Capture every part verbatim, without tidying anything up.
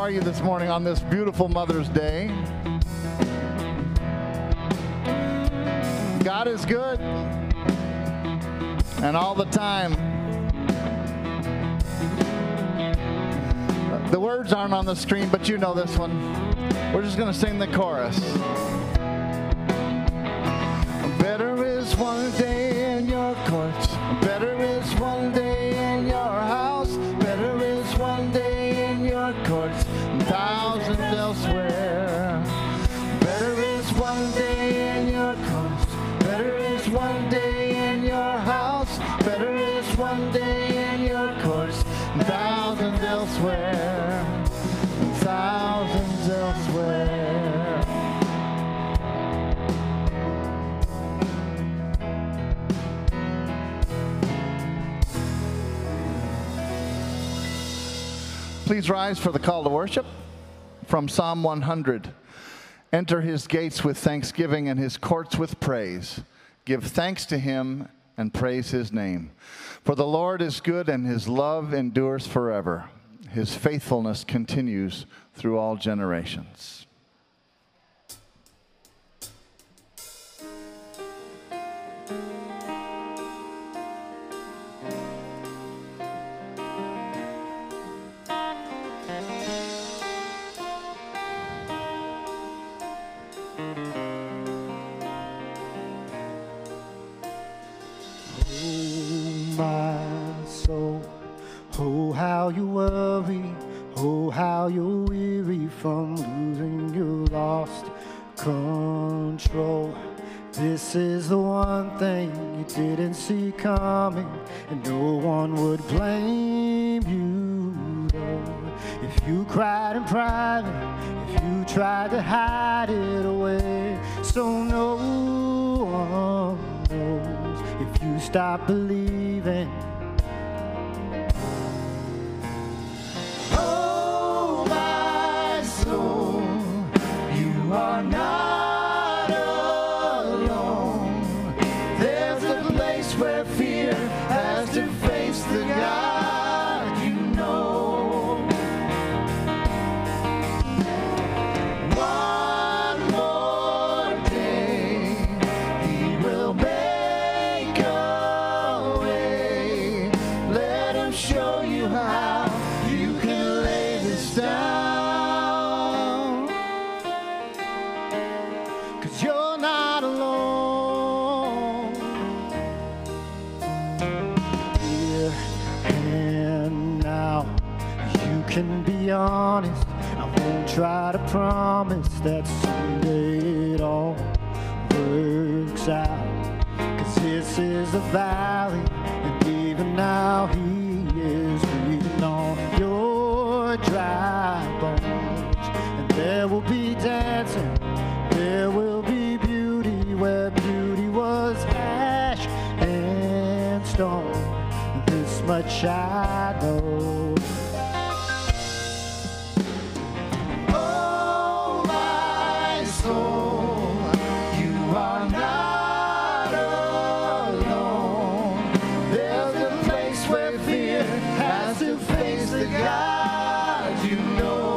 are you this morning on this beautiful Mother's Day? God is good, and all the time. The words aren't on the screen, but you know this one. We're just going to sing the chorus. Better is one day in your courts. Better is one day in your house. Better is one day in your courts than thousands elsewhere. Better is one day in your courts. Better is one day in your house. Better is one day in your courts than thousands elsewhere. Than thousands elsewhere. Please rise for the call to worship from Psalm one hundred. Enter his gates with thanksgiving and his courts with praise. Give thanks to him and praise his name. For the Lord is good and his love endures forever. His faithfulness continues through all generations. How you worry, oh how you're weary from losing your lost control. This is the one thing you didn't see coming, and no one would blame you though. If you cried in private, if you tried to hide it away, so no one knows if you stop believing. You are not alone. There's a place where fear has to face the God you know. One more day, he will make a way. Let him show you how you can lay this down. You're not alone. Here and now, you can be honest. I won't try to promise that someday it all works out. Cause this is a valley, and even now he is breathing on your dry bones. And there will be dancing, there will be beauty where beauty was ash and stone. This much I know. Oh, my soul, you are not alone. There's a place where fear has to face the God you know.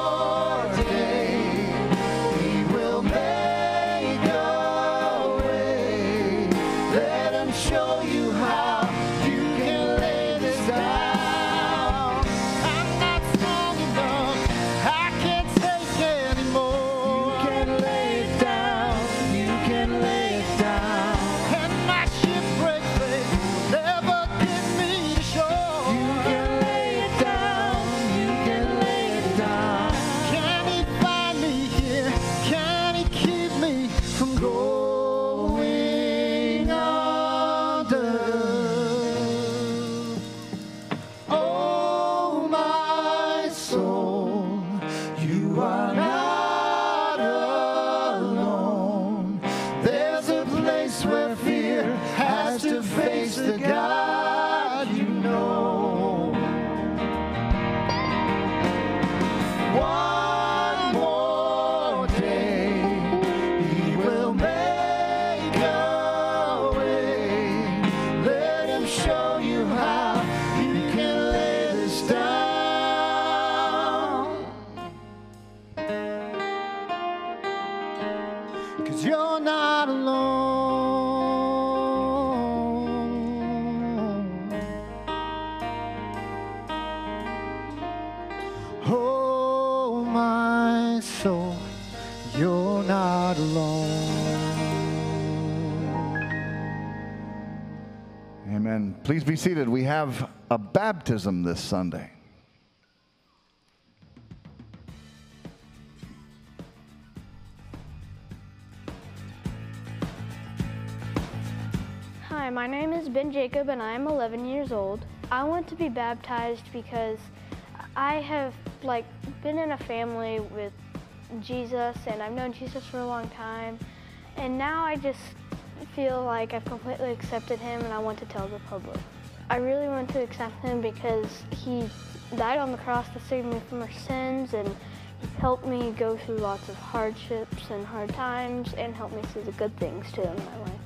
One more day, he will make a way. Amen. Please be seated. We have a baptism this Sunday. Hi, my name is Ben Jacob and I am eleven years old. I want to be baptized because I have like been in a family with Jesus and I've known Jesus for a long time, and now I just feel like I've completely accepted him and I want to tell the public. I really want to accept him because he died on the cross to save me from our sins, and he's helped me go through lots of hardships and hard times and helped me see the good things too in my life.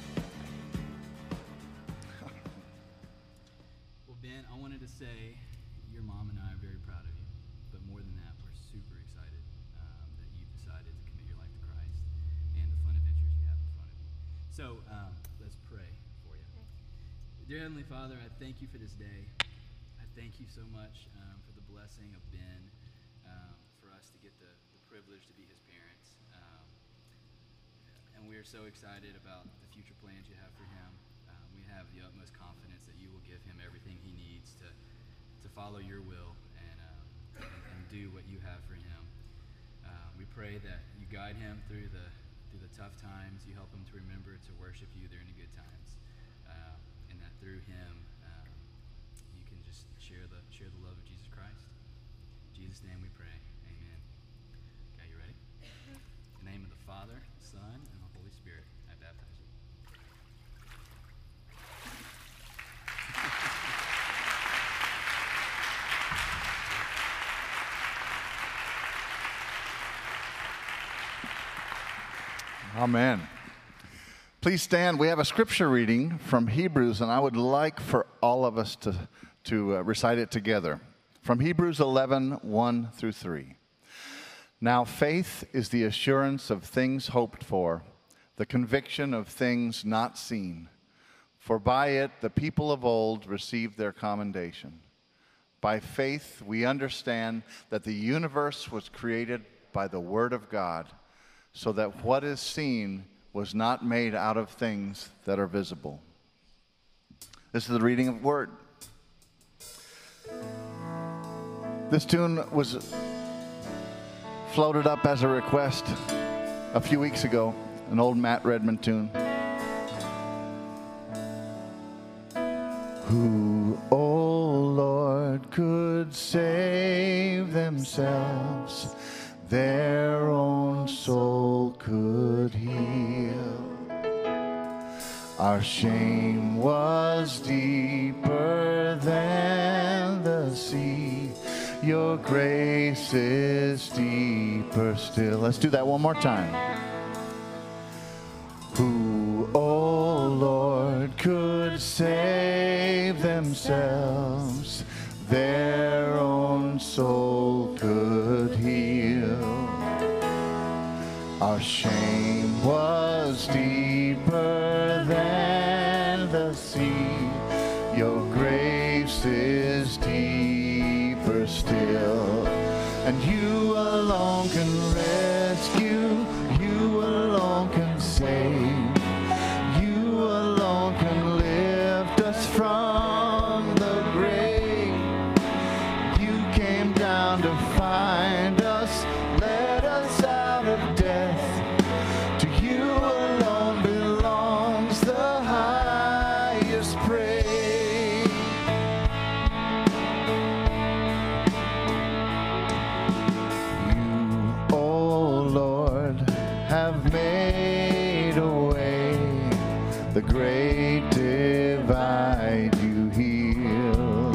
Well, Ben, I wanted to say your mom and I are very proud of you, but more than that, we're super excited um, that you've decided to commit your life to Christ and the fun adventures you have in front of you. So um, let's pray for you. Dear Heavenly Father, I thank you for this day. I thank you so much um, for the blessing of Ben, um, for us to get the, the privilege to be his parents. Um, and we are so excited about the future plans you have for him. Um, we have the utmost confidence that you will give him everything he needs to, to follow your will and, um, and, and do what you have for him. Uh, we pray that you guide him through the through the tough times. You help him to remember to worship you during the good times, uh, and that through him um, you can just share the share the love of Jesus Christ. In Jesus' name we pray. Amen. Okay, you ready? In the name of the Father, Son, and the Holy Spirit, I baptize you. Amen. Please stand. We have a scripture reading from Hebrews, and I would like for all of us to, to uh, recite it together. From Hebrews eleven, one through three. Now faith is the assurance of things hoped for, the conviction of things not seen. For by it the people of old received their commendation. By faith we understand that the universe was created by the word of God, so that what is seen was not made out of things that are visible. This is the reading of the word. This tune was floated up as a request a few weeks ago, an old Matt Redman tune. Who, O Lord, could save themselves? Their own soul could heal. Our shame was deeper than the sea. Your grace is deeper still. Let's do that one more time. Who, O Lord, could save themselves? Their own soul could heal. Our shame was deeper than the sea. Your grace is deeper still. And you alone can rescue. You alone can save. You alone can lift us from the grave. You came down to find us, led us out of death. To you alone belongs the highest praise. You, O Lord, have made a way, the great divide you healed.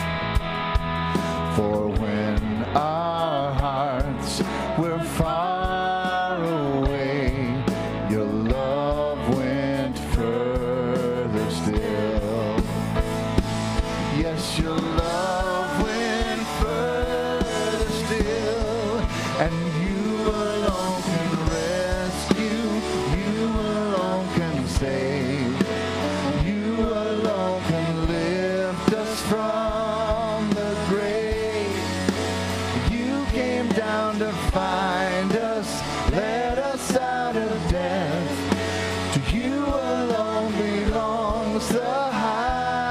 For when our hearts were far away, your love went further still. Yes, your love went further still, and you alone can rescue, you alone can save, you alone can lift us from the grave. You came down to find us, led us out of death. To you alone belongs the high.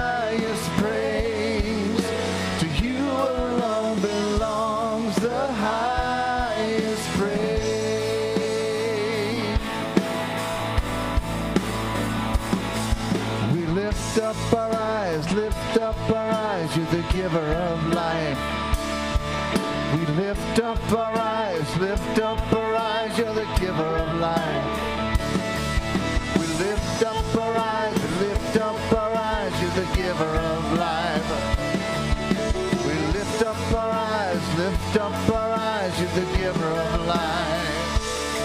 lift up our eyes, you're the giver of life. We lift up our eyes, lift up our eyes, you're the giver of life. We lift up our eyes, lift up our eyes, you're the giver of life. We lift up our eyes, lift up our eyes, you're the giver of life.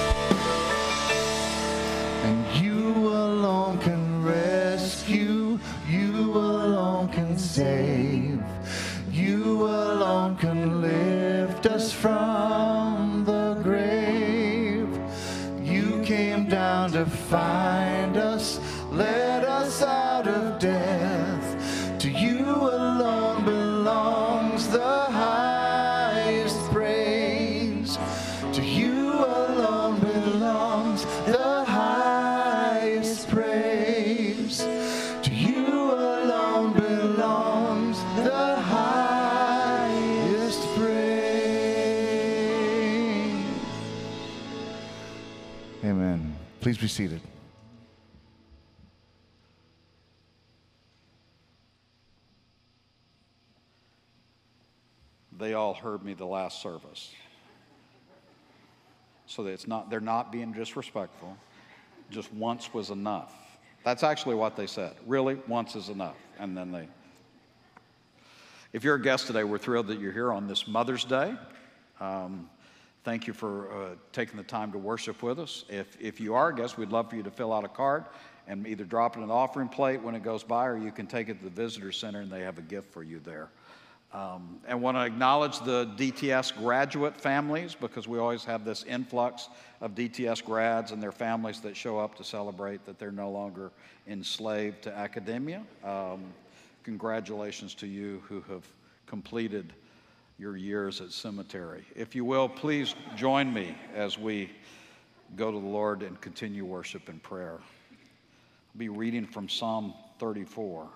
And you alone can rescue, you alone can save, you alone can lift us from the grave. You came down to find us, led us out of death. To you alone belongs the highest praise. To you alone belongs the highest praise. To you alone belongs the highest praise. Amen. Please be seated. They all heard me the last service. So that it's not, they're not being disrespectful. Just once was enough. That's actually what they said. Really, once is enough. And then they... If you're a guest today, we're thrilled that you're here on this Mother's Day. Um, thank you for uh, taking the time to worship with us. If, if you are a guest, we'd love for you to fill out a card and either drop it in the offering plate when it goes by, or you can take it to the visitor center and they have a gift for you there. Um, and want to acknowledge the D T S graduate families, because we always have this influx of D T S grads and their families that show up to celebrate that they're no longer enslaved to academia. Um, congratulations to you who have completed your years at cemetery. If you will, please join me as we go to the Lord and continue worship and prayer. I'll be reading from Psalm thirty-four.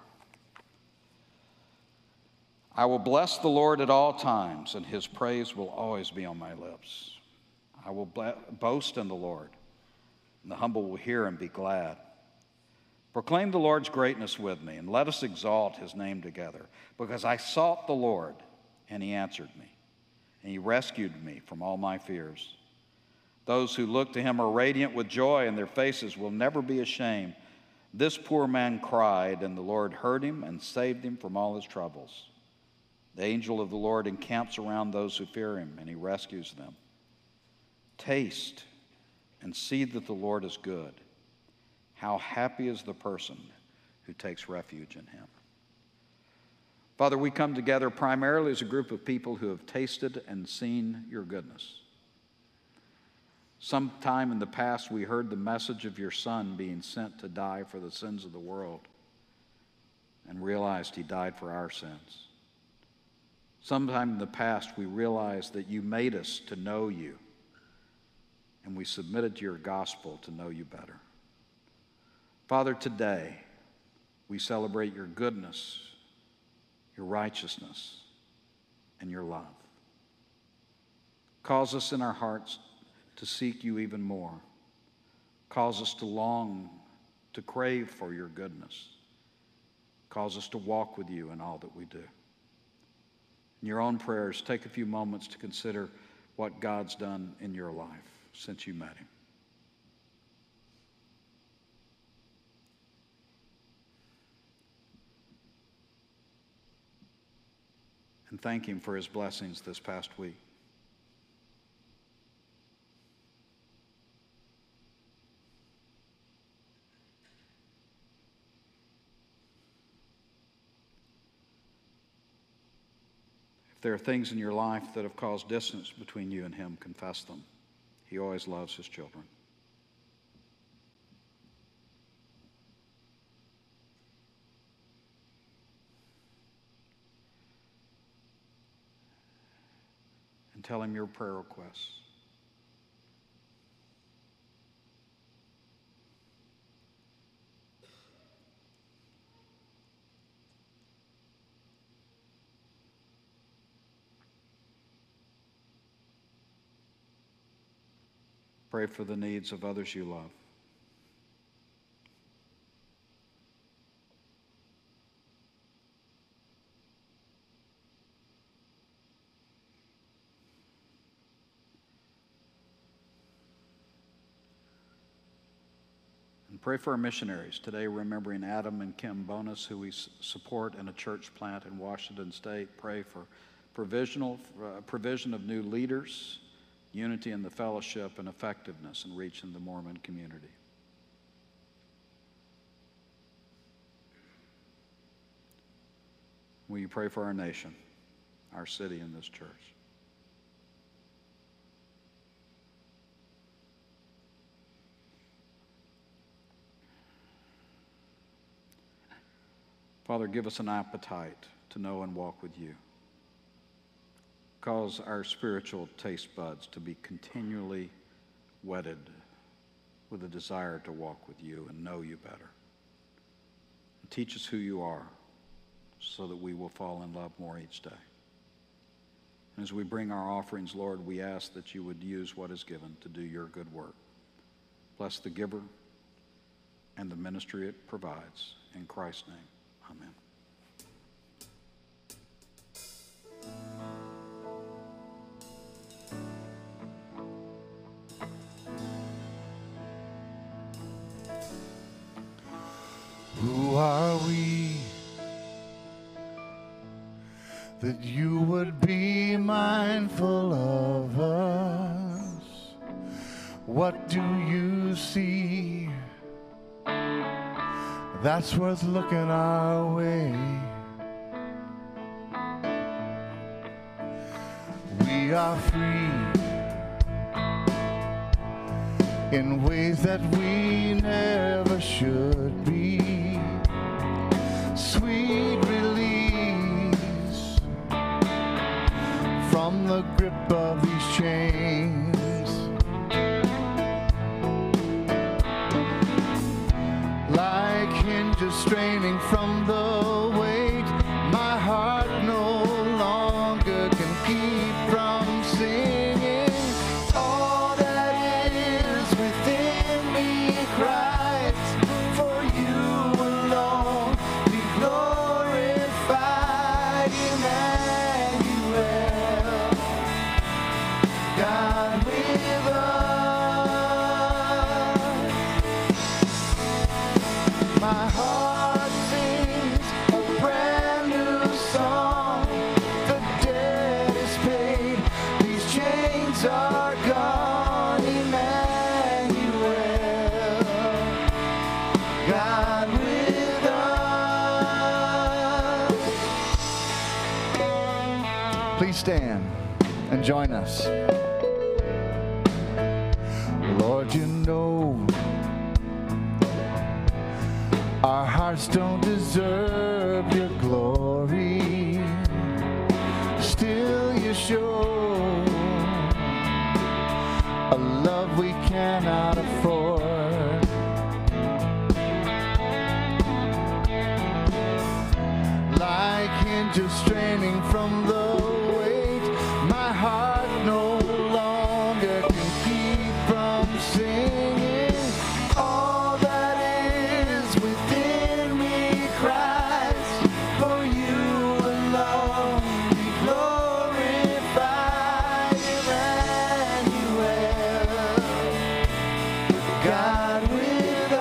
I will bless the Lord at all times, and his praise will always be on my lips. I will boast in the Lord, and the humble will hear and be glad. Proclaim the Lord's greatness with me, and let us exalt his name together, because I sought the Lord, and he answered me, and he rescued me from all my fears. Those who look to him are radiant with joy, and their faces will never be ashamed. This poor man cried, and the Lord heard him and saved him from all his troubles. The angel of the Lord encamps around those who fear him, and he rescues them. Taste and see that the Lord is good. How happy is the person who takes refuge in him. Father, we come together primarily as a group of people who have tasted and seen your goodness. Sometime in the past, we heard the message of your Son being sent to die for the sins of the world, and realized he died for our sins. Sometime in the past, we realized that you made us to know you, and we submitted to your gospel to know you better. Father, today, we celebrate your goodness, your righteousness, and your love. Cause us in our hearts to seek you even more. Cause us to long, to crave for your goodness. Cause us to walk with you in all that we do. In your own prayers, take a few moments to consider what God's done in your life since you met him. And thank him for his blessings this past week. If there are things in your life that have caused distance between you and him, confess them. He always loves his children. And tell him your prayer requests. Pray for the needs of others you love. Pray for our missionaries. Today, remembering Adam and Kim Bonus, who we s- support in a church plant in Washington State. Pray for provisional, uh, provision of new leaders, unity in the fellowship, and effectiveness in reaching the Mormon community. Will you pray for our nation, our city, and this church? Father, give us an appetite to know and walk with you. Cause our spiritual taste buds to be continually whetted with a desire to walk with you and know you better. And teach us who you are so that we will fall in love more each day. And as we bring our offerings, Lord, we ask that you would use what is given to do your good work. Bless the giver and the ministry it provides. In Christ's name, amen. Who are we that you would be mindful of us? What do you see that's worth looking our way? We are free in ways that we never should be. Sweet release from the grip of these chains. Like hinges straining from the weight, my heart no longer can keep from singing. All that is within me cries for you alone. Be glorified, Emmanuel, God with us. My heart sings a brand new song. The debt is paid, these chains are gone. Emmanuel, God with us. Please stand and join us. Lord, you know our hearts don't deserve your glory. Still you show a love we cannot afford. Like hinges straining from the weight, my heart no longer can keep from singing. All that is within me cries for you alone. Be glorified, Emmanuel, God with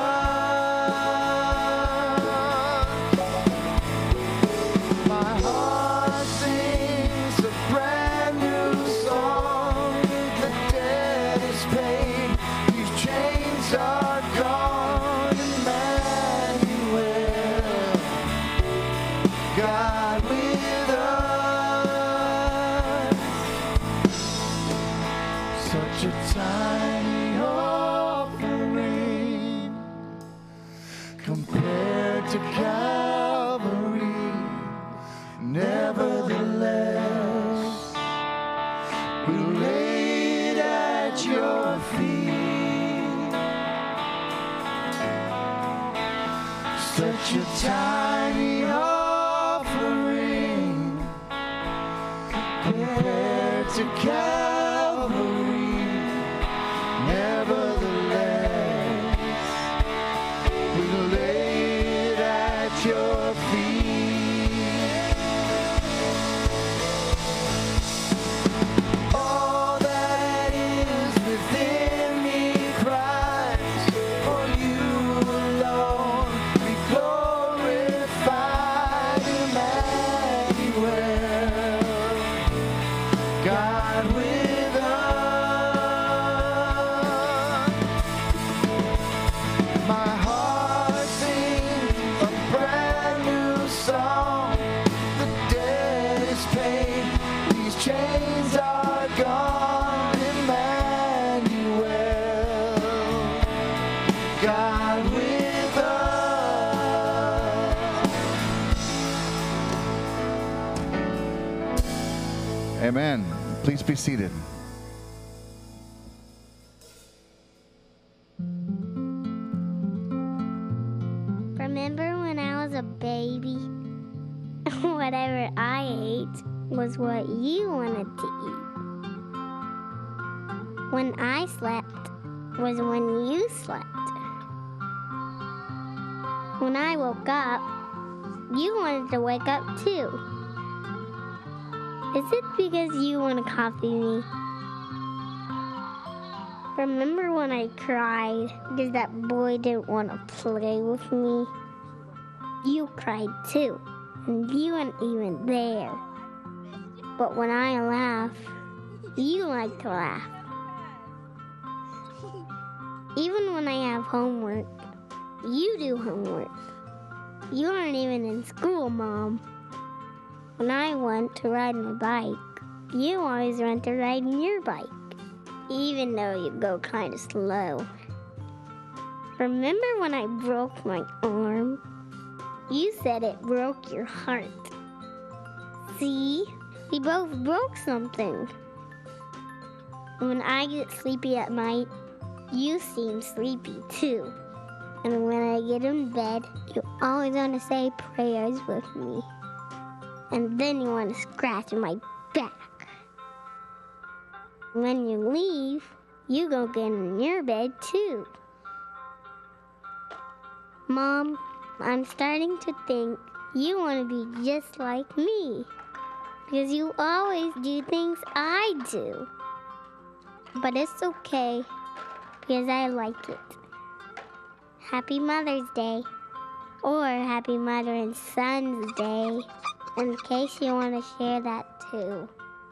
us. My heart sings a brand new song. The debt is paid, these chains are gone. Emmanuel, God with us. Such a tiny offering compared to Calvary. Nevertheless, we laid at your feet. Such a tiny offering compared to Calvary. Nevertheless, we laid at your feet. All that is within me cries for you God with us. My heart sings a brand new song. The debt is paid, these chains are gone. Emmanuel, God with us. Amen. Please be seated. Remember when I was a baby? Whatever I ate was what you wanted to eat. When I slept was when you slept. When I woke up, you wanted to wake up too. Is it because you want to copy me? Remember when I cried because that boy didn't want to play with me? You cried too, and you weren't even there. But when I laugh, you like to laugh. Even when I have homework, you do homework. You aren't even in school, Mom. When I want to ride my bike, you always want to ride your bike, even though you go kind of slow. Remember when I broke my arm? You said it broke your heart. See? We both broke something. When I get sleepy at night, you seem sleepy too. And when I get in bed, you always want to say prayers with me. And then you want to scratch my back. When you leave, you go get in your bed too. Mom, I'm starting to think you want to be just like me. Because you always do things I do. But it's okay, because I like it. Happy Mother's Day. Or Happy Mother and Son's Day. In case you want to share that too.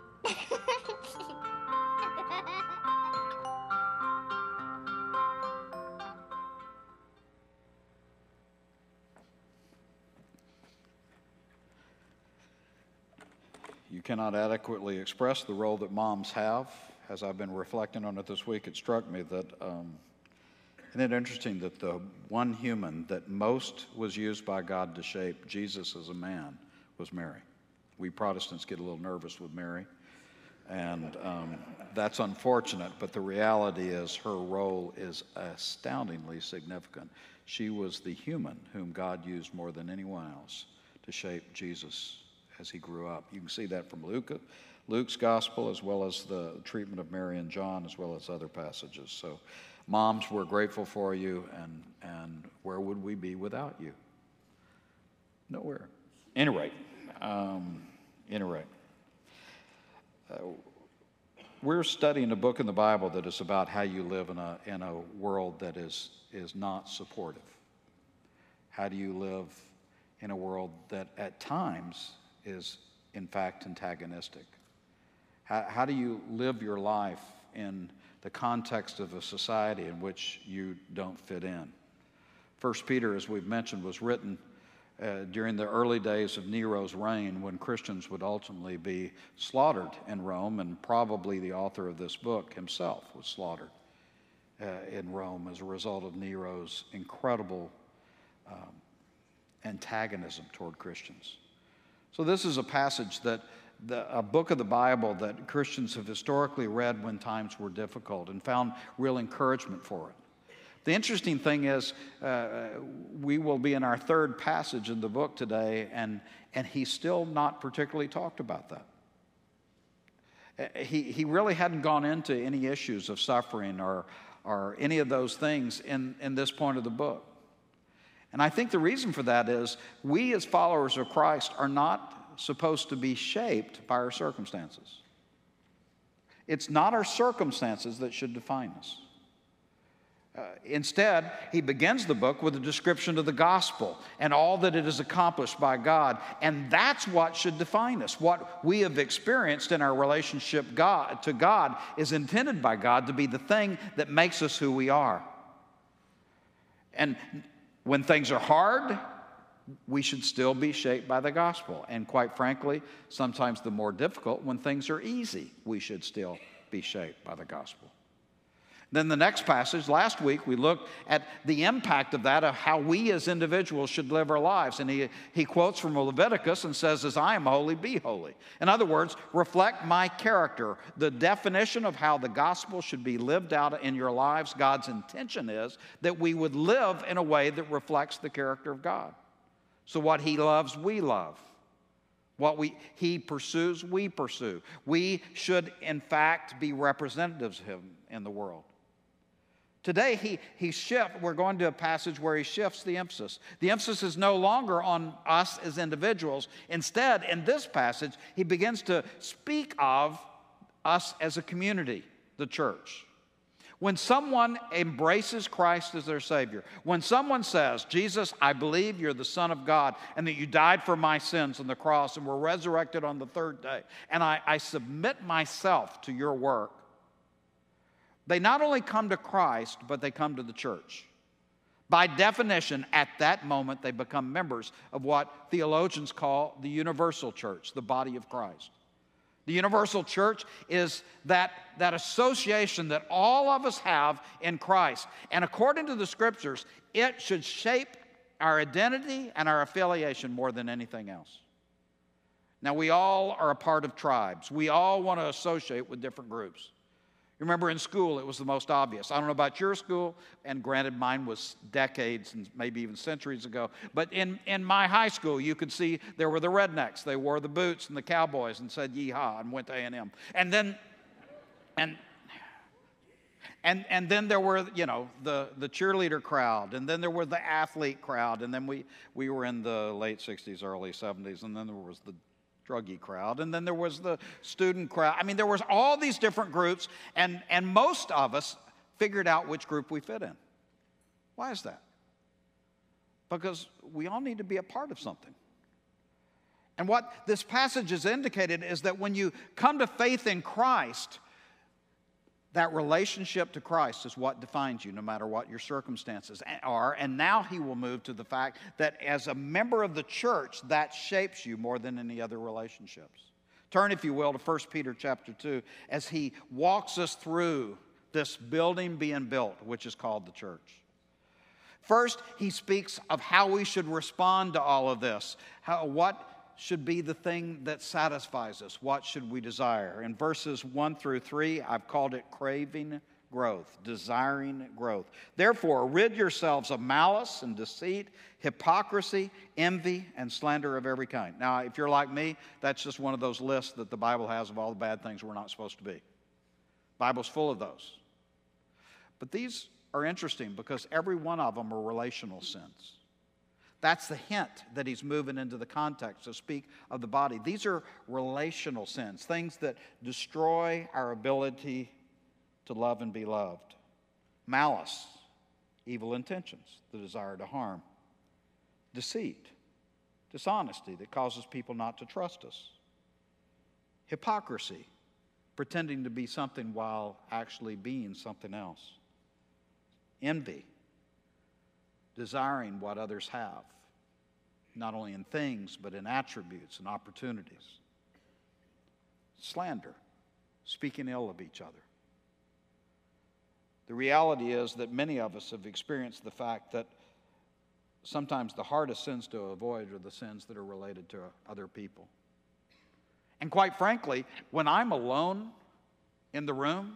You cannot adequately express the role that moms have. As I've been reflecting on it this week, it struck me that, um, isn't it interesting that the one human that most was used by God to shape Jesus as a man was Mary. We Protestants get a little nervous with Mary, and um, that's unfortunate, but the reality is her role is astoundingly significant. She was the human whom God used more than anyone else to shape Jesus as he grew up. You can see that from Luke, Luke's gospel, as well as the treatment of Mary and John, as well as other passages. So, moms, we're grateful for you, and, and where would we be without you? Nowhere. Anyway, um, anyway, uh, we're studying a book in the Bible that is about how you live in a in a world that is is not supportive. How do you live in a world that at times is in fact antagonistic? How, how do you live your life in the context of a society in which you don't fit in? First Peter, as we've mentioned, was written uh, during the early days of Nero's reign, when Christians would ultimately be slaughtered in Rome, and probably the author of this book himself was slaughtered uh, in Rome as a result of Nero's incredible um, antagonism toward Christians. So this is a passage that The, a book of the Bible that Christians have historically read when times were difficult and found real encouragement for it. The interesting thing is, uh, we will be in our third passage in the book today, and, and he's still not particularly talked about that. He, he really hadn't gone into any issues of suffering or, or any of those things in, in this point of the book. And I think the reason for that is we as followers of Christ are not supposed to be shaped by our circumstances. It's not our circumstances that should define us. Uh, instead, he begins the book with a description of the gospel and all that it has accomplished by God. And that's what should define us. What we have experienced in our relationship God, to God is intended by God to be the thing that makes us who we are. And when things are hard, we should still be shaped by the gospel. And quite frankly, sometimes the more difficult, when things are easy, we should still be shaped by the gospel. Then the next passage, last week we looked at the impact of that, of how we as individuals should live our lives. And he, he quotes from Leviticus and says, as I am holy, be holy. In other words, reflect my character. The definition of how the gospel should be lived out in your lives, God's intention is that we would live in a way that reflects the character of God. So what he loves, we love. What we, he pursues, we pursue. We should, in fact, be representatives of him in the world. Today, he, he shifts, we're going to a passage where he shifts the emphasis. The emphasis is no longer on us as individuals. Instead, in this passage, he begins to speak of us as a community, the church. When someone embraces Christ as their Savior, when someone says, Jesus, I believe you're the Son of God and that you died for my sins on the cross and were resurrected on the third day, and I, I submit myself to your work, they not only come to Christ, but they come to the church. By definition, at that moment, they become members of what theologians call the universal church, the body of Christ. The universal church is that, that association that all of us have in Christ. And according to the scriptures, it should shape our identity and our affiliation more than anything else. Now, we all are a part of tribes. We all want to associate with different groups. Remember in school, it was the most obvious. I don't know about your school, and granted mine was decades and maybe even centuries ago, but in, in my high school, you could see there were the rednecks. They wore the boots and the cowboys and said yeehaw and went to A and M. And then, and, and, and then there were, you know, the, the cheerleader crowd, and then there were the athlete crowd, and then we, we were in the late sixties, early seventies, and then there was the druggy crowd, and then there was the student crowd. I mean, there was all these different groups, and, and most of us figured out which group we fit in. Why is that? Because we all need to be a part of something. And what this passage has indicated is that when you come to faith in Christ, that relationship to Christ is what defines you, no matter what your circumstances are. And now he will move to the fact that as a member of the church, that shapes you more than any other relationships. Turn, if you will, to First Peter chapter two as he walks us through this building being built, which is called the church. First, he speaks of how we should respond to all of this, how, what should be the thing that satisfies us. What should we desire? In verses one through three, I've called it craving growth, desiring growth. Therefore, rid yourselves of malice and deceit, hypocrisy, envy, and slander of every kind. Now, if you're like me, that's just one of those lists that the Bible has of all the bad things we're not supposed to be. The Bible's full of those. But these are interesting because every one of them are relational sins. That's the hint that he's moving into the context to speak of the body. These are relational sins, things that destroy our ability to love and be loved. Malice, evil intentions, the desire to harm. Deceit, dishonesty that causes people not to trust us. Hypocrisy, pretending to be something while actually being something else. Envy, desiring what others have, not only in things, but in attributes and opportunities. Slander, speaking ill of each other. The reality is that many of us have experienced the fact that sometimes the hardest sins to avoid are the sins that are related to other people. And quite frankly, when I'm alone in the room,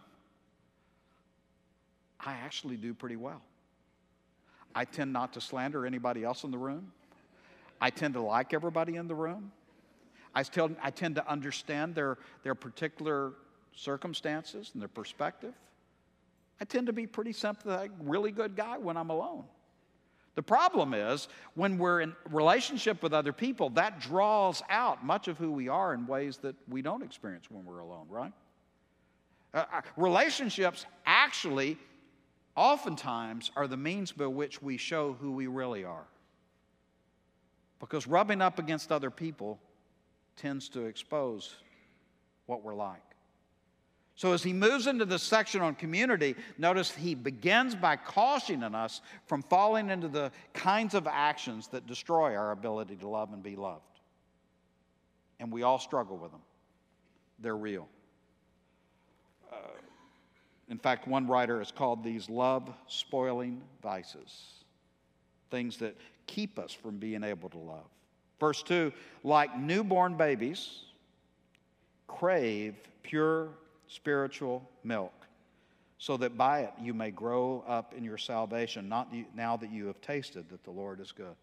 I actually do pretty well. I tend not to slander anybody else in the room. I tend to like everybody in the room. I, still, I tend to understand their, their particular circumstances and their perspective. I tend to be pretty sympathetic, really good guy when I'm alone. The problem is, when we're in relationship with other people, that draws out much of who we are in ways that we don't experience when we're alone, right? Uh, relationships actually oftentimes are the means by which we show who we really are. Because rubbing up against other people tends to expose what we're like. So as he moves into this section on community, notice he begins by cautioning us from falling into the kinds of actions that destroy our ability to love and be loved. And we all struggle with them. They're real. Uh, in fact, one writer has called these love-spoiling vices, things that keep us from being able to love. Verse two, like newborn babies, crave pure spiritual milk, so that by it you may grow up in your salvation, not now that you have tasted that the Lord is good.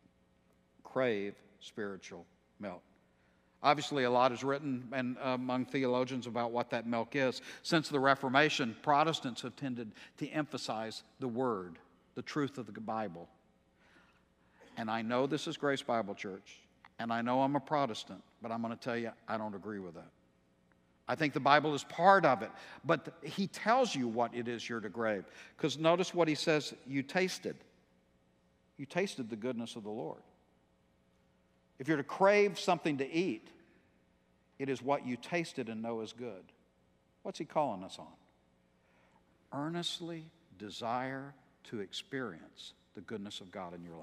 Crave spiritual milk. Obviously, a lot is written and uh, among theologians about what that milk is. Since the Reformation, Protestants have tended to emphasize the Word, the truth of the Bible. And I know this is Grace Bible Church, and I know I'm a Protestant, but I'm going to tell you, I don't agree with that. I think the Bible is part of it, but he tells you what it is you're to crave. Because notice what he says, you tasted. You tasted the goodness of the Lord. If you're to crave something to eat, it is what you tasted and know is good. What's he calling us on? Earnestly desire to experience the goodness of God in your life.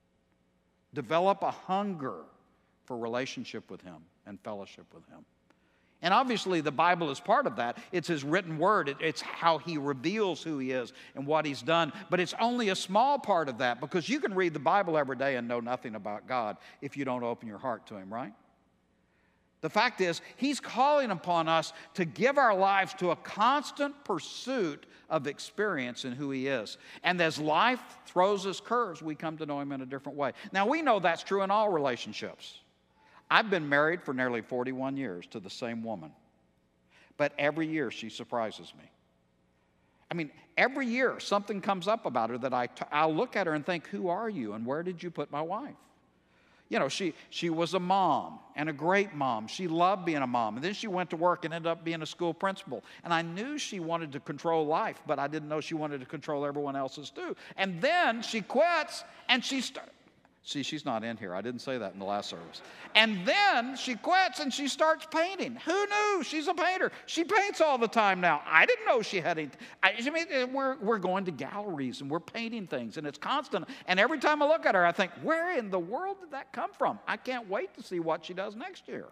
Develop a hunger for relationship with him and fellowship with him. And obviously the Bible is part of that. It's his written word. It's how he reveals who he is and what he's done. But it's only a small part of that, because you can read the Bible every day and know nothing about God if you don't open your heart to him, right? The fact is, he's calling upon us to give our lives to a constant pursuit of experience in who he is. And as life throws us curves, we come to know him in a different way. Now, we know that's true in all relationships. I've been married for nearly forty-one years to the same woman. But every year she surprises me. I mean, every year something comes up about her that I t- I'll look at her and think, who are you and where did you put my wife? You know, she, she was a mom and a great mom. She loved being a mom. And then she went to work and ended up being a school principal. And I knew she wanted to control life, but I didn't know she wanted to control everyone else's too. And then she quits and she starts. See, she's not in here. I didn't say that in the last service. And then she quits and she starts painting. Who knew? She's a painter. She paints all the time now. I didn't know she had any. I mean, we're, we're going to galleries and we're painting things, and it's constant. And every time I look at her, I think, where in the world did that come from? I can't wait to see what she does next year.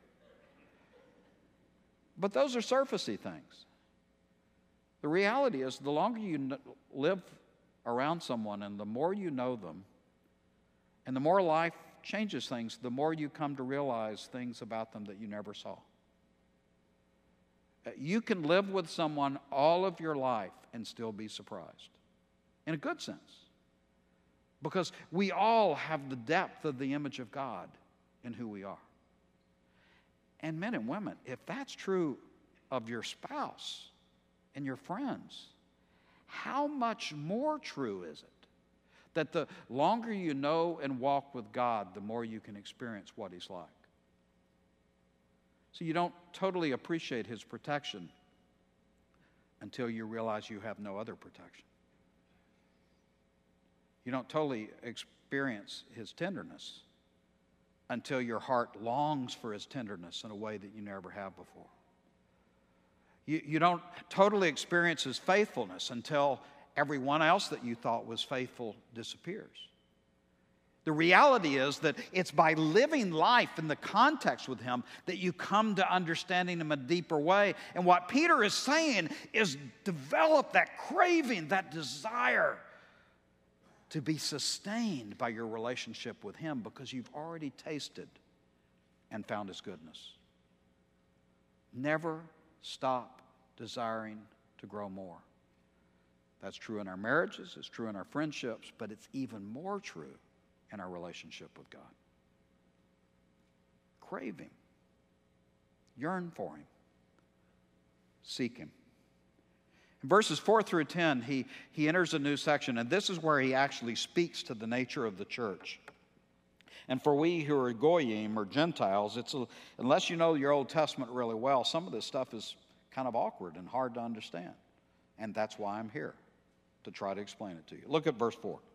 But those are surfacey things. The reality is, the longer you live around someone and the more you know them, and the more life changes things, the more you come to realize things about them that you never saw. You can live with someone all of your life and still be surprised, in a good sense. Because we all have the depth of the image of God in who we are. And men and women, if that's true of your spouse and your friends, how much more true is it that the longer you know and walk with God, the more you can experience what he's like? So you don't totally appreciate his protection until you realize you have no other protection. You don't totally experience his tenderness until your heart longs for his tenderness in a way that you never have before. You, you don't totally experience his faithfulness until everyone else that you thought was faithful disappears. The reality is that it's by living life in the context with him that you come to understanding him in a deeper way. And what Peter is saying is develop that craving, that desire to be sustained by your relationship with him, because you've already tasted and found his goodness. Never stop desiring to grow more. That's true in our marriages, it's true in our friendships, but it's even more true in our relationship with God. Crave him. Yearn for him. Seek him. In verses four through ten, he, he enters a new section, and this is where he actually speaks to the nature of the church. And for we who are Goyim, or Gentiles, it's a, unless you know your Old Testament really well, some of this stuff is kind of awkward and hard to understand. And that's why I'm here. to try to explain it to you. Look at verse four.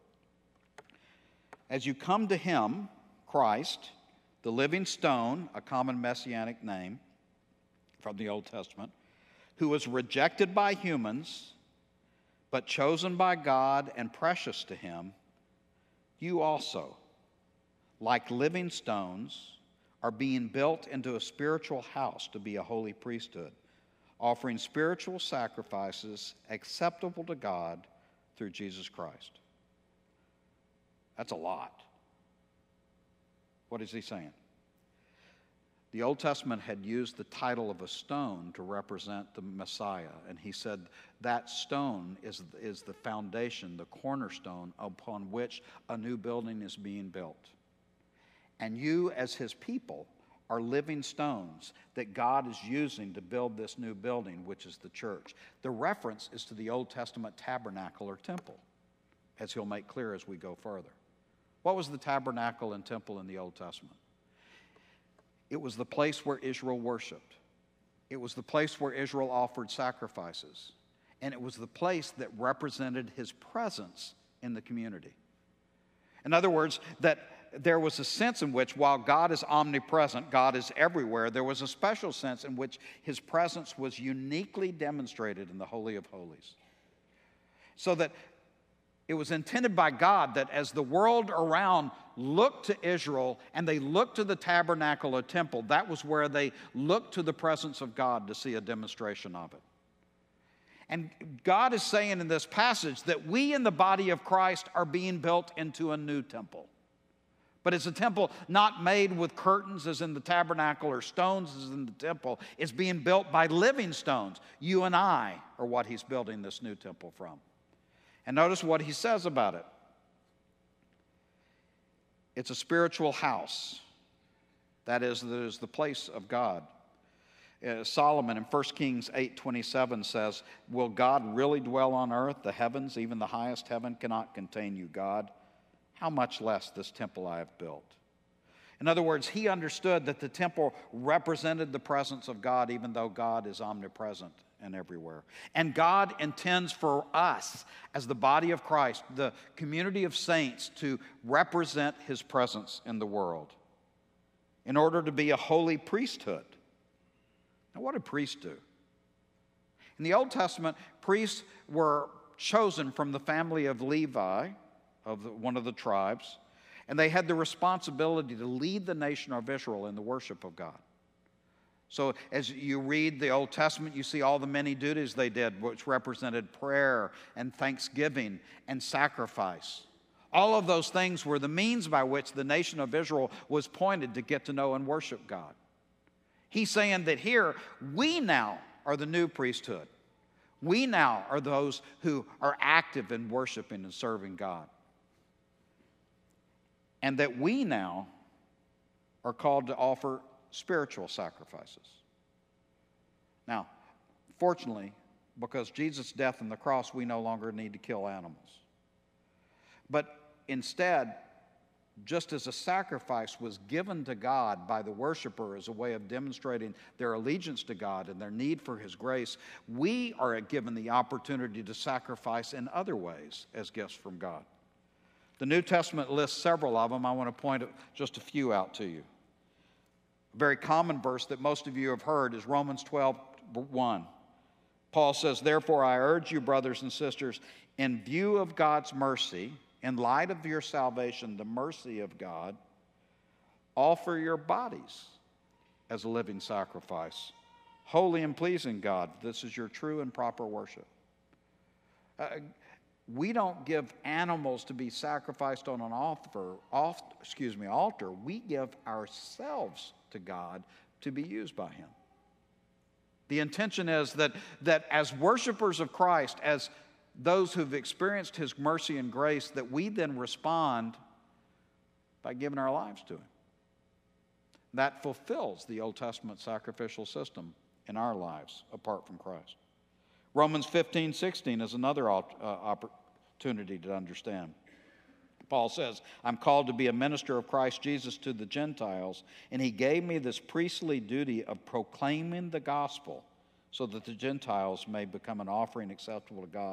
As you come to him, Christ, the living stone, a common messianic name from the Old Testament, who was rejected by humans, but chosen by God and precious to him, you also, like living stones, are being built into a spiritual house to be a holy priesthood, offering spiritual sacrifices acceptable to God through Jesus Christ. That's a lot. What is he saying? The Old Testament had used the title of a stone to represent the Messiah, and he said that stone is, is the foundation, the cornerstone upon which a new building is being built. And you, as his people, are living stones that God is using to build this new building, which is the church. The reference is to the Old Testament tabernacle or temple, as he'll make clear as we go further. What was the tabernacle and temple in the Old Testament? It was the place where Israel worshiped. It was the place where Israel offered sacrifices. And it was the place that represented his presence in the community. In other words, that there was a sense in which, while God is omnipresent, God is everywhere, there was a special sense in which his presence was uniquely demonstrated in the Holy of Holies. So that it was intended by God that as the world around looked to Israel and they looked to the tabernacle or temple, that was where they looked to the presence of God to see a demonstration of it. And God is saying in this passage that we in the body of Christ are being built into a new temple. But it's a temple not made with curtains as in the tabernacle or stones as in the temple. It's being built by living stones. You and I are what he's building this new temple from. And notice what he says about it. It's a spiritual house. That is, that is the place of God. Uh, Solomon in First Kings eight twenty-seven says, will God really dwell on earth? The heavens, even the highest heaven, cannot contain you, God. How much less this temple I have built? In other words, he understood that the temple represented the presence of God, even though God is omnipresent and everywhere. And God intends for us, as the body of Christ, the community of saints, to represent his presence in the world in order to be a holy priesthood. Now, what did priests do? In the Old Testament, priests were chosen from the family of Levi, of the, one of the tribes, and they had the responsibility to lead the nation of Israel in the worship of God. So as you read the Old Testament, you see all the many duties they did, which represented prayer and thanksgiving and sacrifice. All of those things were the means by which the nation of Israel was pointed to get to know and worship God. He's saying that here, we now are the new priesthood. We now are those who are active in worshiping and serving God. And that we now are called to offer spiritual sacrifices. Now, fortunately, because Jesus' death on the cross, we no longer need to kill animals. But instead, just as a sacrifice was given to God by the worshiper as a way of demonstrating their allegiance to God and their need for his grace, we are given the opportunity to sacrifice in other ways as gifts from God. The New Testament lists several of them. I want to point just a few out to you. A very common verse that most of you have heard is Romans twelve one. Paul says, therefore I urge you, brothers and sisters, in view of God's mercy, in light of your salvation, the mercy of God, offer your bodies as a living sacrifice, holy and pleasing God. This is your true and proper worship. Uh, we don't give animals to be sacrificed on an altar, off, excuse me, altar. We give ourselves to God to be used by him. The intention is that, that as worshipers of Christ, as those who've experienced his mercy and grace, that we then respond by giving our lives to him. That fulfills the Old Testament sacrificial system in our lives apart from Christ. Romans fifteen sixteen is another uh, opportunity to understand. Paul says, I'm called to be a minister of Christ Jesus to the Gentiles, and he gave me this priestly duty of proclaiming the gospel so that the Gentiles may become an offering acceptable to God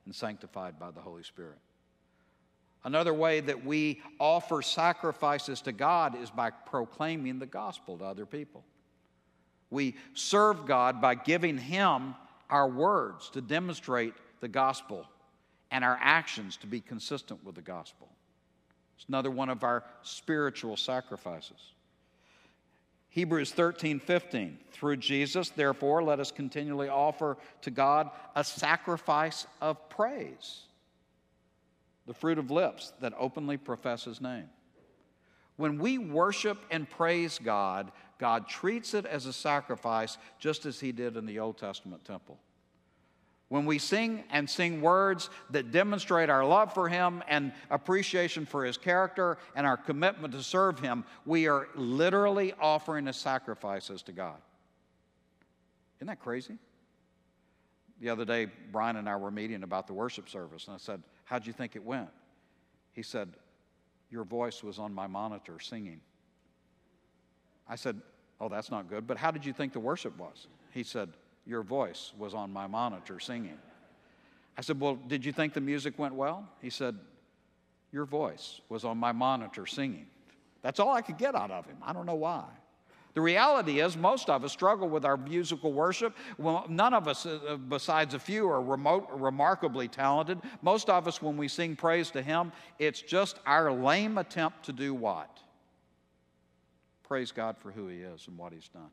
and sanctified by the Holy Spirit. Another way that we offer sacrifices to God is by proclaiming the gospel to other people. We serve God by giving Him our words to demonstrate the gospel and our actions to be consistent with the gospel. It's another one of our spiritual sacrifices. Hebrews thirteen fifteen, through Jesus, therefore, let us continually offer to God a sacrifice of praise, the fruit of lips that openly profess His name. When we worship and praise God, God treats it as a sacrifice just as He did in the Old Testament temple. When we sing and sing words that demonstrate our love for Him and appreciation for His character and our commitment to serve Him, we are literally offering as sacrifices to God. Isn't that crazy? The other day, Brian and I were meeting about the worship service, and I said, how'd you think it went? He said, your voice was on my monitor singing. I said, oh, that's not good, but how did you think the worship was? He said, your voice was on my monitor singing. I said, well, did you think the music went well? He said, your voice was on my monitor singing. That's all I could get out of him. I don't know why. The reality is most of us struggle with our musical worship. Well, none of us, uh, besides a few, are remote, remarkably talented. Most of us, when we sing praise to Him, it's just our lame attempt to do what? Praise God for who He is and what He's done.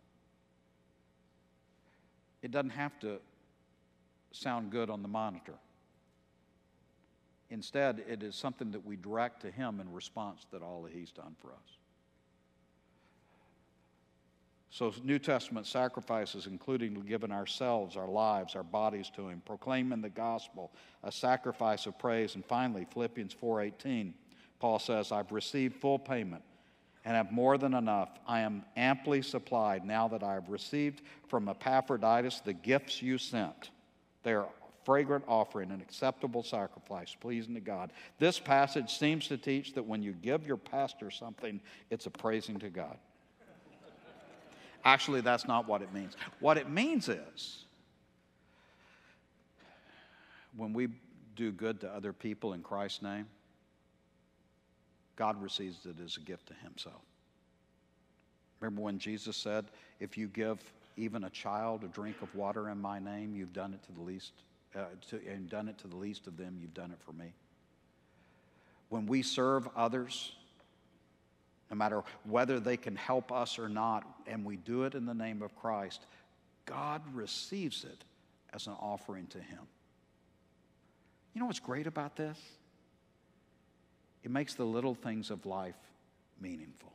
It doesn't have to sound good on the monitor. Instead, it is something that we direct to Him in response to all that He's done for us. So New Testament sacrifices, including giving ourselves, our lives, our bodies to Him, proclaiming the gospel, a sacrifice of praise. And finally, Philippians four eighteen, Paul says, I've received full payment and have more than enough. I am amply supplied now that I have received from Epaphroditus the gifts you sent. They are a fragrant offering, an acceptable sacrifice, pleasing to God. This passage seems to teach that when you give your pastor something, it's a praising to God. Actually, that's not what it means. What it means is, when we do good to other people in Christ's name, God receives it as a gift to Himself. Remember when Jesus said, if you give even a child a drink of water in my name, you've done it to the least, uh, to, and done it to the least of them, you've done it for me. When we serve others, no matter whether they can help us or not, and we do it in the name of Christ, God receives it as an offering to Him. You know what's great about this? It makes the little things of life meaningful.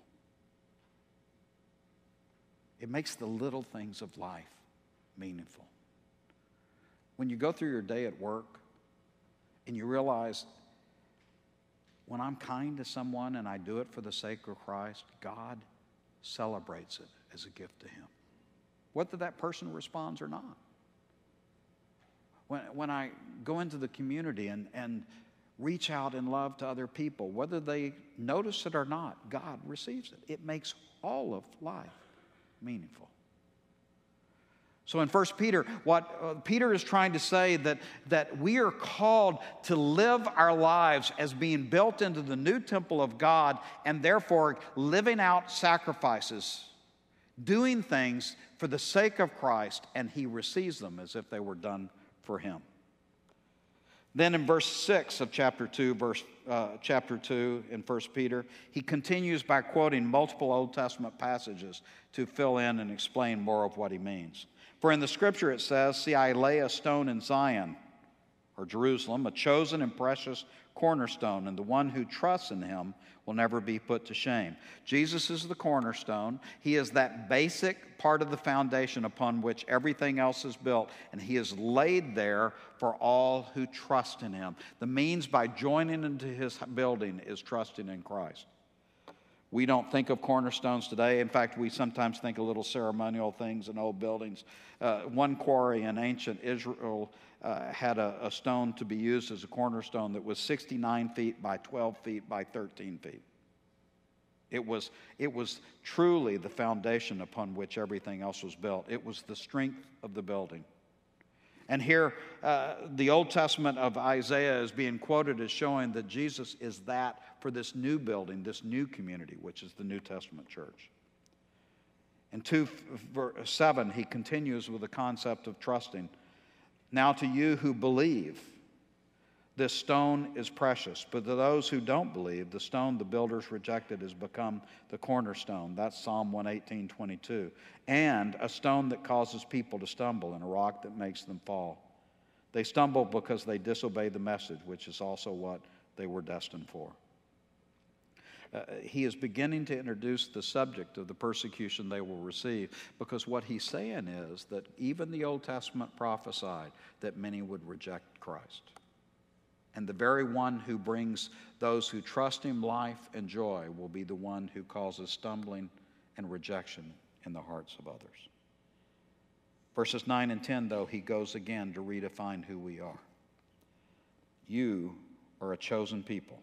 It makes the little things of life meaningful. When you go through your day at work and you realize, when I'm kind to someone and I do it for the sake of Christ, God celebrates it as a gift to Him, whether that person responds or not. When, when I go into the community and, and reach out in love to other people, whether they notice it or not, God receives it. It makes all of life meaningful. So in First Peter, what uh, Peter is trying to say that, that we are called to live our lives as being built into the new temple of God, and therefore living out sacrifices, doing things for the sake of Christ, and He receives them as if they were done for Him. Then in verse six of chapter two, verse, uh, chapter two in First Peter, he continues by quoting multiple Old Testament passages to fill in and explain more of what he means. For in the Scripture it says, see, I lay a stone in Zion, or Jerusalem, a chosen and precious cornerstone, and the one who trusts in Him will never be put to shame. Jesus is the cornerstone. He is that basic part of the foundation upon which everything else is built, and He is laid there for all who trust in Him. The means by joining into His building is trusting in Christ. We don't think of cornerstones today. In fact, we sometimes think of little ceremonial things in old buildings. Uh, one quarry in ancient Israel uh, had a, a stone to be used as a cornerstone that was sixty-nine feet by twelve feet by thirteen feet. It was, it was truly the foundation upon which everything else was built. It was the strength of the building. And here, uh, the Old Testament of Isaiah is being quoted as showing that Jesus is that for this new building, this new community, which is the New Testament church. In two seven, he continues with the concept of trusting. Now to you who believe, this stone is precious, but to those who don't believe, the stone the builders rejected has become the cornerstone. That's Psalm one eighteen, twenty-two. And a stone that causes people to stumble and a rock that makes them fall. They stumble because they disobey the message, which is also what they were destined for. Uh, he is beginning to introduce the subject of the persecution they will receive, because what he's saying is that even the Old Testament prophesied that many would reject Christ. And the very one who brings those who trust him life and joy will be the one who causes stumbling and rejection in the hearts of others. Verses nine and ten, though, he goes again to redefine who we are. You are a chosen people,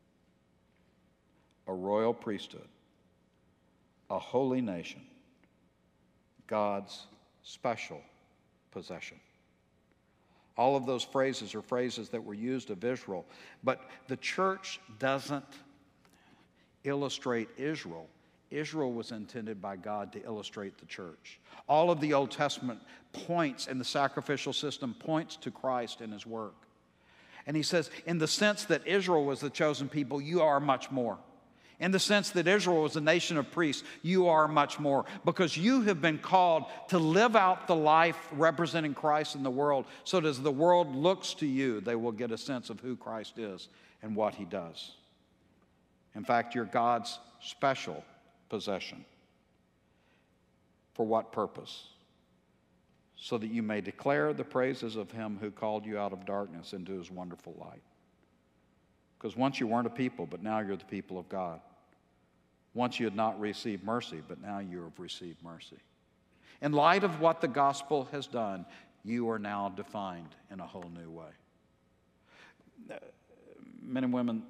a royal priesthood, a holy nation, God's special possession. All of those phrases are phrases that were used of Israel, but the church doesn't illustrate Israel. Israel was intended by God to illustrate the church. All of the Old Testament points in the sacrificial system points to Christ and his work. And he says, in the sense that Israel was the chosen people, you are much more. In the sense that Israel was a nation of priests, you are much more, because you have been called to live out the life representing Christ in the world, so that as the world looks to you, they will get a sense of who Christ is and what he does. In fact, you're God's special possession. For what purpose? So that you may declare the praises of him who called you out of darkness into his wonderful light. Because once you weren't a people, but now you're the people of God. Once you had not received mercy, but now you have received mercy. In light of what the gospel has done, you are now defined in a whole new way. Men and women,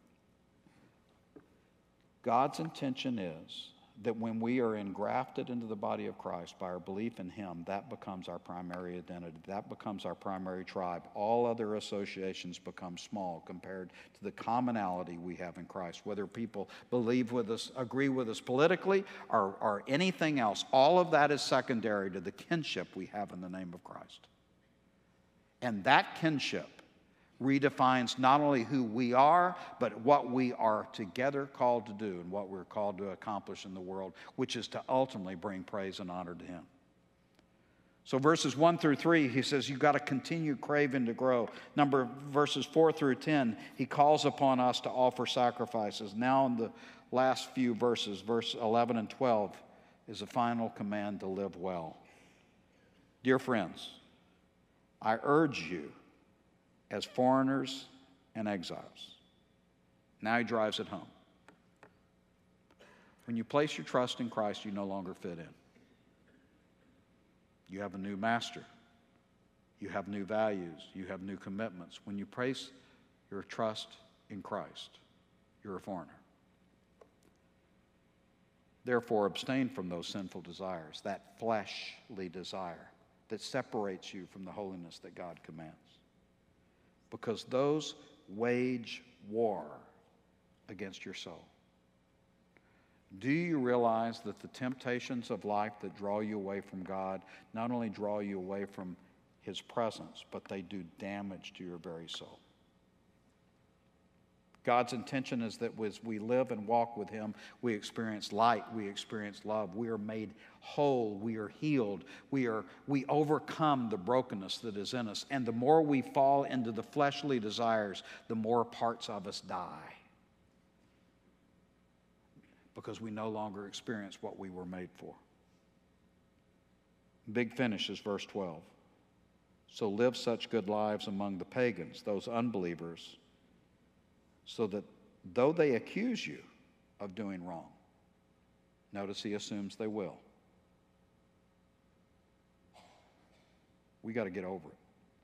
God's intention is that when we are engrafted into the body of Christ by our belief in him, that becomes our primary identity. That becomes our primary tribe. All other associations become small compared to the commonality we have in Christ. Whether people believe with us, agree with us politically, or, or anything else, all of that is secondary to the kinship we have in the name of Christ. And that kinship redefines not only who we are, but what we are together called to do and what we're called to accomplish in the world, which is to ultimately bring praise and honor to him. So verses one through three, he says, you've got to continue craving to grow. Number verses four through ten, he calls upon us to offer sacrifices. Now in the last few verses, verse eleven and twelve, is a final command to live well. Dear friends, I urge you, as foreigners and exiles. Now he drives it home. When you place your trust in Christ, you no longer fit in. You have a new master. You have new values. You have new commitments. When you place your trust in Christ, you're a foreigner. Therefore, abstain from those sinful desires, that fleshly desire that separates you from the holiness that God commands. Because those wage war against your soul. Do you realize that the temptations of life that draw you away from God not only draw you away from his presence, but they do damage to your very soul? God's intention is that as we live and walk with him, we experience light, we experience love, we are made whole, we are healed, we are we overcome the brokenness that is in us. And the more we fall into the fleshly desires, the more parts of us die. Because we no longer experience what we were made for. Big finish is verse twelve. So live such good lives among the pagans, those unbelievers, so that though they accuse you of doing wrong, notice he assumes they will. We got to get over it.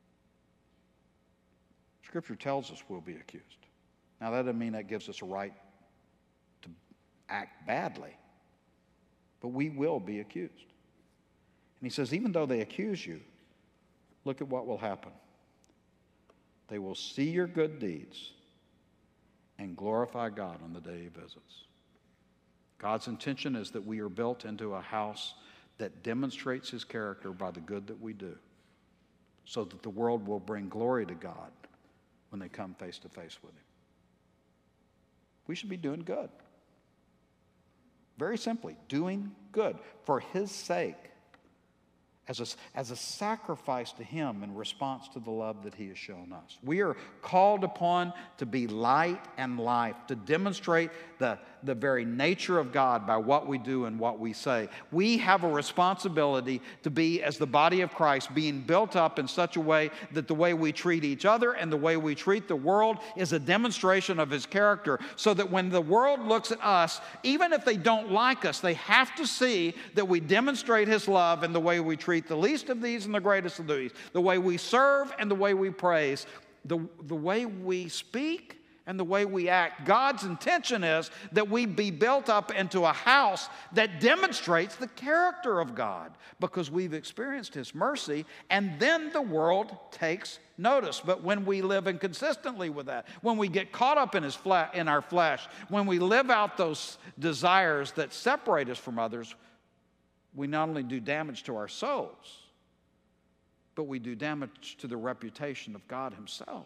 Scripture tells us we'll be accused. Now that doesn't mean that gives us a right to act badly, but we will be accused. And he says, even though they accuse you, look at what will happen. They will see your good deeds and glorify God on the day He visits. God's intention is that we are built into a house that demonstrates His character by the good that we do, so that the world will bring glory to God when they come face to face with Him. We should be doing good. Very simply, doing good for His sake, as a, as a sacrifice to Him in response to the love that He has shown us. We are called upon to be light and life, to demonstrate the, the very nature of God by what we do and what we say. We have a responsibility to be, as the body of Christ, being built up in such a way that the way we treat each other and the way we treat the world is a demonstration of His character, so that when the world looks at us, even if they don't like us, they have to see that we demonstrate His love in the way we treat the least of these and the greatest of these, the way we serve and the way we praise, the, the way we speak and the way we act. God's intention is that we be built up into a house that demonstrates the character of God, because we've experienced His mercy, and then the world takes notice. But when we live inconsistently with that, when we get caught up in, his fle- in our flesh, when we live out those desires that separate us from others, we not only do damage to our souls, but we do damage to the reputation of God Himself.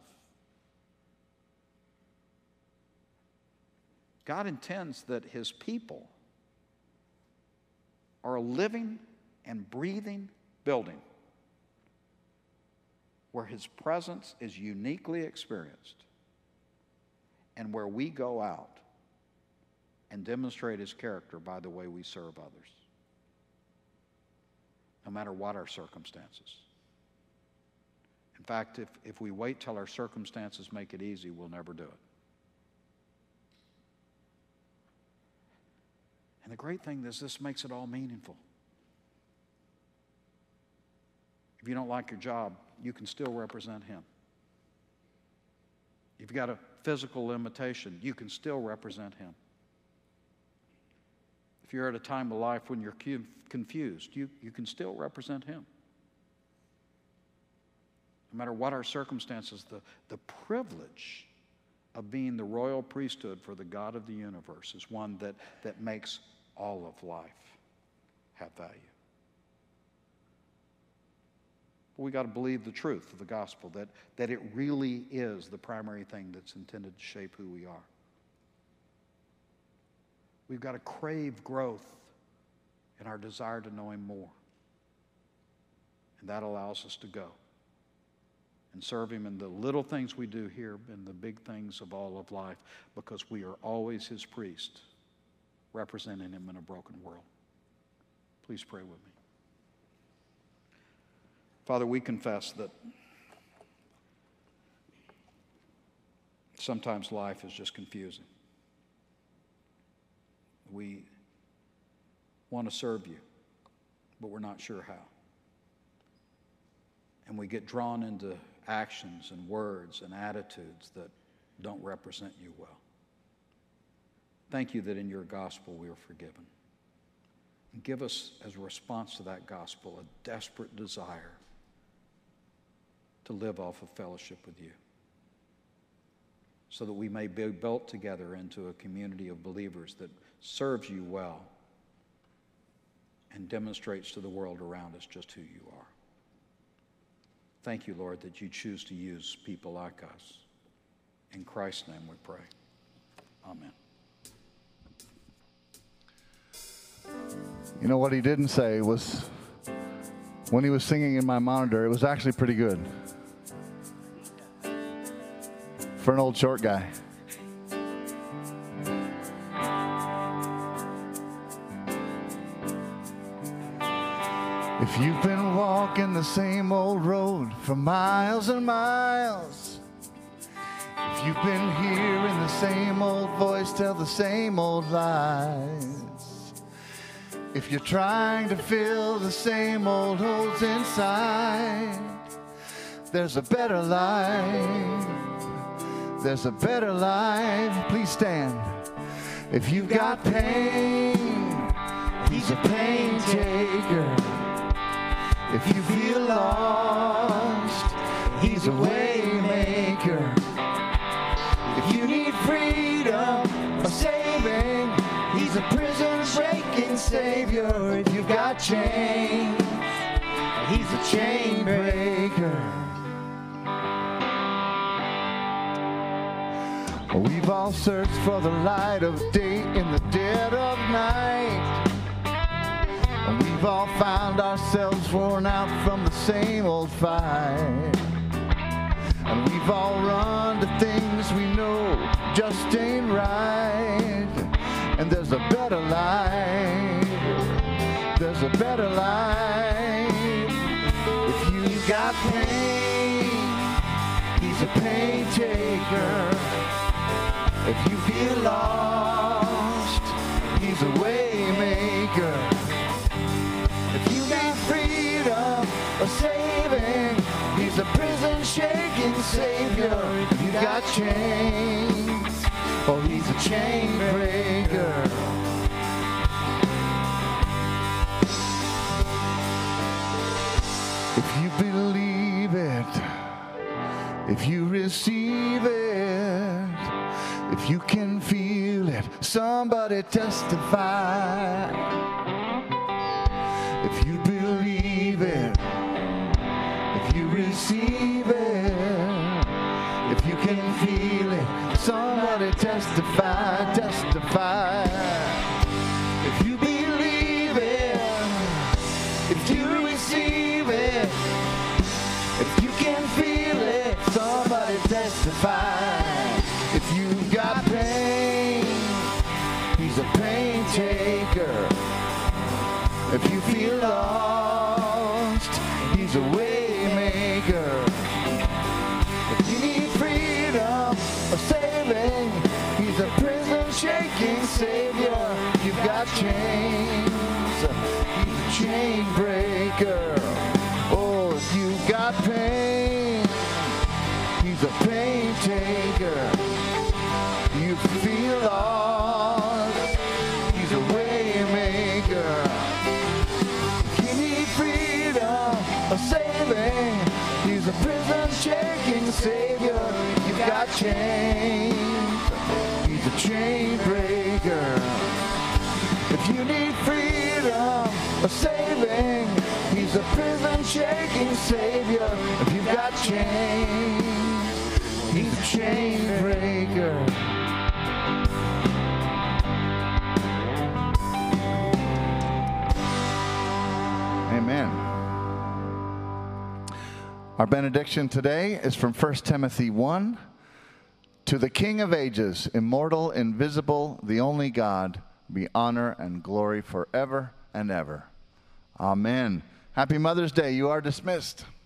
God intends that His people are a living and breathing building where His presence is uniquely experienced, and where we go out and demonstrate His character by the way we serve others, no matter what our circumstances. In fact, if, if we wait till our circumstances make it easy, we'll never do it. And the great thing is, this makes it all meaningful. If you don't like your job, you can still represent Him. If you've got a physical limitation, you can still represent Him. If you're at a time of life when you're confused, you, you can still represent Him. No matter what our circumstances, the, the privilege of being the royal priesthood for the God of the universe is one that, that makes all of life have value. But we got to believe the truth of the gospel, that, that it really is the primary thing that's intended to shape who we are. We've got to crave growth in our desire to know Him more. And that allows us to go and serve Him in the little things we do here and the big things of all of life, because we are always His priest, representing Him in a broken world. Please pray with me. Father, we confess that sometimes life is just confusing. We want to serve You, but we're not sure how. And we get drawn into actions and words and attitudes that don't represent You well. Thank You that in Your gospel we are forgiven. And give us, as a response to that gospel, a desperate desire to live off of fellowship with You, so that we may be built together into a community of believers that serves You well and demonstrates to the world around us just who You are. Thank You, Lord, that You choose to use people like us. In Christ's name we pray. Amen. You know what he didn't say was, when he was singing in my monitor, it was actually pretty good for an old short guy. If you've been walking the same old road for miles and miles, if you've been hearing the same old voice tell the same old lies, if you're trying to fill the same old holes inside, there's a better life. There's a better life. Please stand. If you've got pain, He's a pain taker. If you feel lost, chains. He's a chain breaker. We've all searched for the light of day in the dead of night. And we've all found ourselves worn out from the same old fight. And we've all run to things we know just ain't right. And there's a better life. There's a better life. If you've got pain, he's a pain taker. If you feel lost, he's a way maker. If you need freedom or saving, he's a prison shaking savior. If you got chains, oh, he's a chain breaker. If you believe it, if you receive it, if you can feel it, somebody testify. If you believe it, if you receive it, if you can feel it, somebody testify, testify. If you believe it, if you receive it, if you can feel it, somebody testify. If you've got pain, he's a pain taker. If you feel lost, he's a way maker. If you need freedom or saving, he's a prison shaking savior. You've got chains, he's a chain breaker. Oh, if you've got pain, he's a pain taker. You feel lost, he's a way maker. If you need freedom or saving, he's a prison shaking savior. You've got chains, he's a chain breaker. If you need freedom or saving, he's a prison shaking savior. If you've got chains, he's a chain breaker. Amen. Our benediction today is from First Timothy one. To the King of ages, immortal, invisible, the only God, be honor and glory forever and ever. Amen. Happy Mother's Day. You are dismissed.